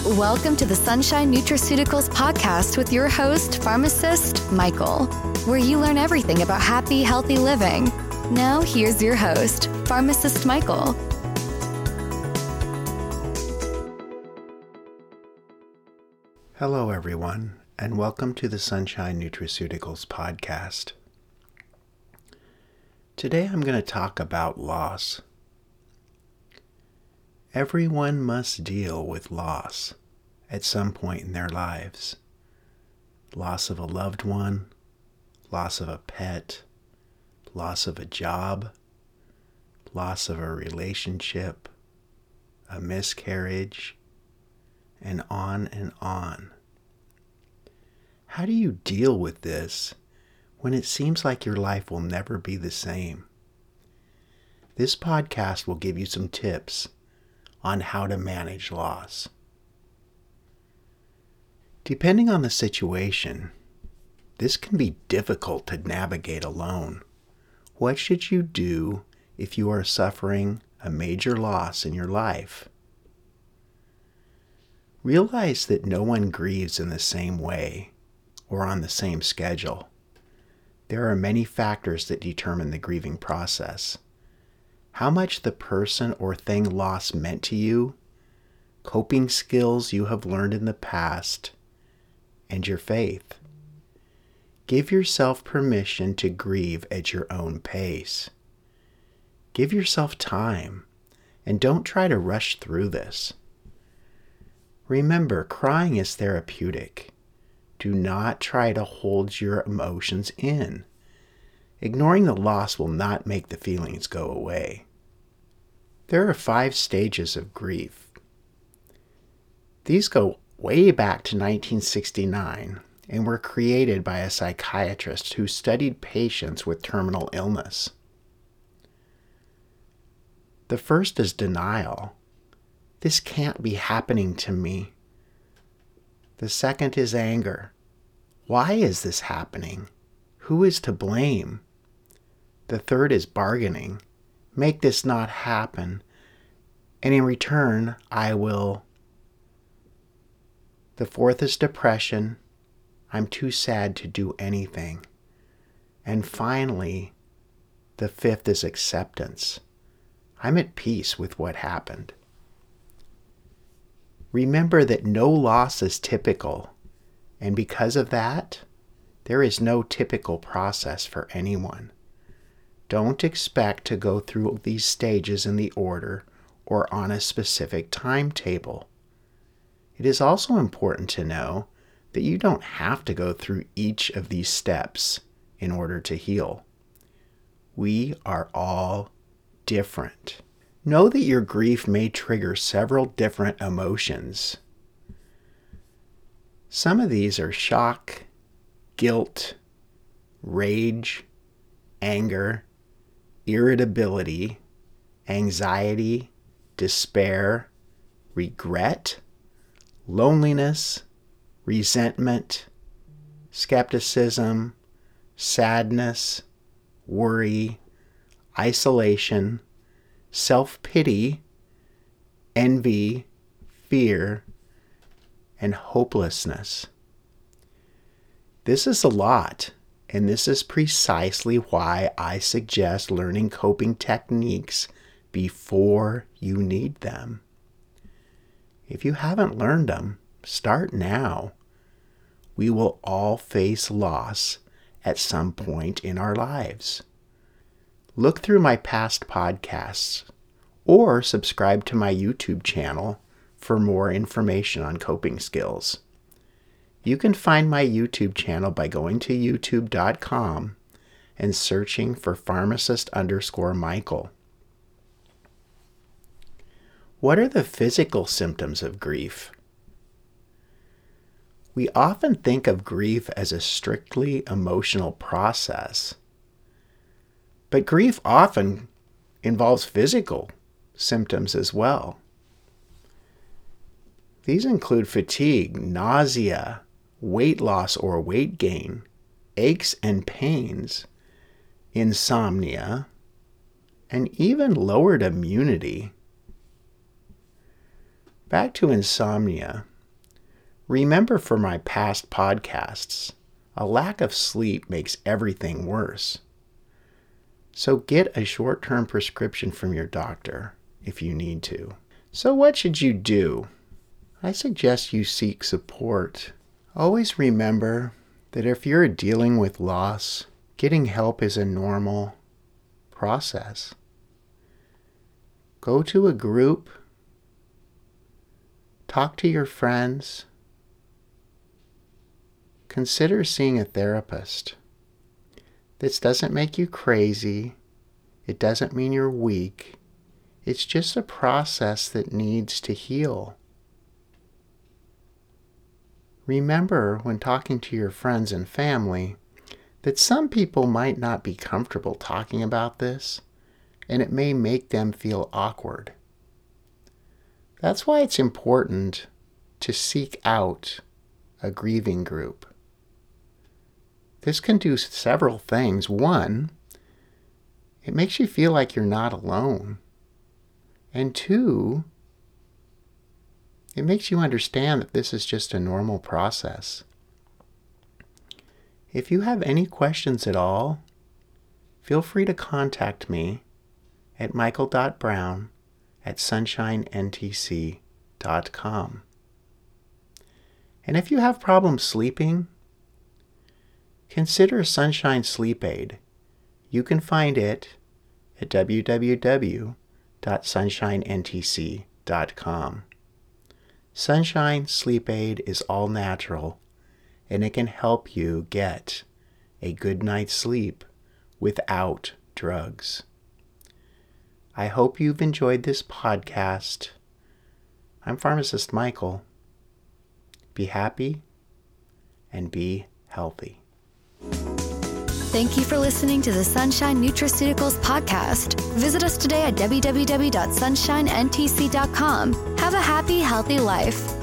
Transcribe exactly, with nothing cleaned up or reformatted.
Welcome to the Sunshine Nutraceuticals podcast with your host, pharmacist Michael, where you learn everything about happy, healthy living. Now, here's your host, pharmacist Michael. Hello, everyone, and welcome to the Sunshine Nutraceuticals podcast. Today, I'm going to talk about loss. Everyone must deal with loss at some point in their lives. Loss of a loved one, loss of a pet, loss of a job, loss of a relationship, a miscarriage, and on and on. How do you deal with this when it seems like your life will never be the same? This podcast will give you some tips on how to manage loss. Depending on the situation, this can be difficult to navigate alone. What should you do if you are suffering a major loss in your life? Realize that no one grieves in the same way or on the same schedule. There are many factors that determine the grieving process. How much the person or thing lost meant to you, coping skills you have learned in the past, and your faith. Give yourself permission to grieve at your own pace. Give yourself time, and don't try to rush through this. Remember, crying is therapeutic. Do not try to hold your emotions in. Ignoring the loss will not make the feelings go away. There are five stages of grief. These go way back to nineteen sixty-nine and were created by a psychiatrist who studied patients with terminal illness. The first is denial. This can't be happening to me. The second is anger. Why is this happening? Who is to blame? The third is bargaining. Make this not happen, and in return, I will. The fourth is depression. I'm too sad to do anything. And finally, the fifth is acceptance. I'm at peace with what happened. Remember that no loss is typical, and because of that, there is no typical process for anyone. Don't expect to go through these stages in the order or on a specific timetable. It is also important to know that you don't have to go through each of these steps in order to heal. We are all different. Know that your grief may trigger several different emotions. Some of these are shock, guilt, rage, anger, irritability, anxiety, despair, regret, loneliness, resentment, skepticism, sadness, worry, isolation, self-pity, envy, fear, and hopelessness. This is a lot, and this is precisely why I suggest learning coping techniques before you need them. If you haven't learned them, start now. We will all face loss at some point in our lives. Look through my past podcasts or subscribe to my YouTube channel for more information on coping skills. You can find my YouTube channel by going to youtube dot com and searching for pharmacist underscore Michael. What are the physical symptoms of grief? We often think of grief as a strictly emotional process, but grief often involves physical symptoms as well. These include fatigue, nausea, weight loss or weight gain, aches and pains, insomnia, and even lowered immunity. Back to insomnia. Remember from my past podcasts, a lack of sleep makes everything worse. So get a short-term prescription from your doctor if you need to. So what should you do? I suggest you seek support. Always remember that if you're dealing with loss, getting help is a normal process. Go to a group, talk to your friends, consider seeing a therapist. This doesn't make you crazy. It doesn't mean you're weak. It's just a process that needs to heal. Remember when talking to your friends and family that some people might not be comfortable talking about this, and it may make them feel awkward. That's why it's important to seek out a grieving group. This can do several things. One, it makes you feel like you're not alone. And two, it makes you understand that this is just a normal process. If you have any questions at all, feel free to contact me at michael dot brown at sunshine n t c dot com. And if you have problems sleeping, consider Sunshine Sleep Aid. You can find it at w w w dot sunshine n t c dot com. Sunshine Sleep Aid is all natural, and it can help you get a good night's sleep without drugs. I hope you've enjoyed this podcast. I'm Pharmacist Michael. Be happy and be healthy. Thank you for listening to the Sunshine Nutraceuticals podcast. Visit us today at w w w dot sunshine n t c dot com. Have a happy, healthy life.